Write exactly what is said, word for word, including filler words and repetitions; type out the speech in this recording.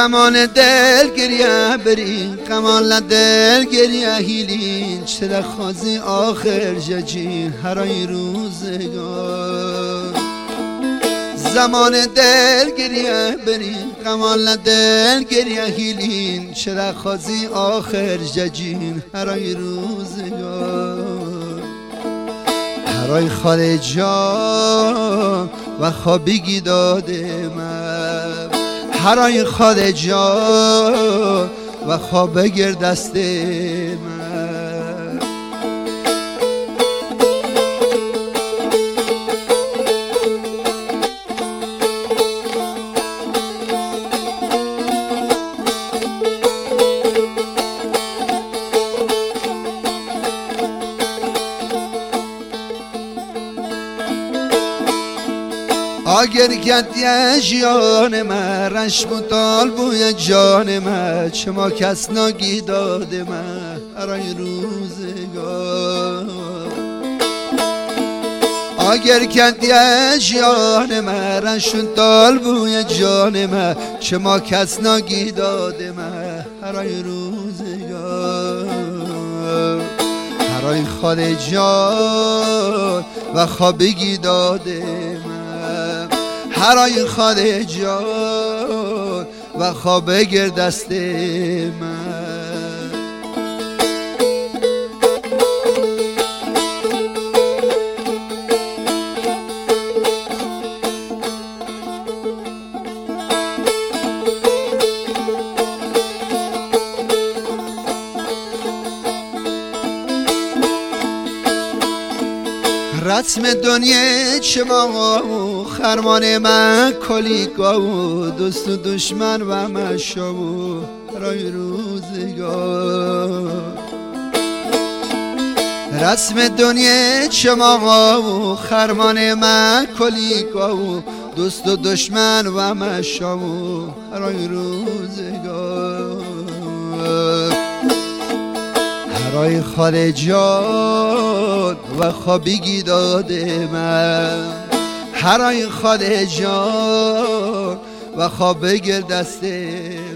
زمان دل گریه برین قمال دل گریه هیلین چرا خازی آخر ججین هرای روزگار زمان دل گریه برین قمال دل گریه هیلین چرا خازی آخر ججین هرای روزگار هرای خاله جان و خوابگی داده من هرای خاله جان و خواب بگیر دست من آگر کدیه جیان من رشم و تال بوی جان من چما کس نگی داده من هرای روزگار آگر کدیه جیان من رشم و تال بوی جان من چما کس نگی داده من هرای روزگار هرای خاله جان و خوابگی داده من هرای خاله جان و خواب بگیر دست من رسم دنیا چما و خرمان من کلیگا و دوست و دشمن و مشا و هرای روزگار رسم دنیا چما و خرمان من کلیگا و دوست و دشمن و مشا و هرای روزگار هرای خاله جان و خوابگی داده من هرای خاله جان و خواب بگیر دست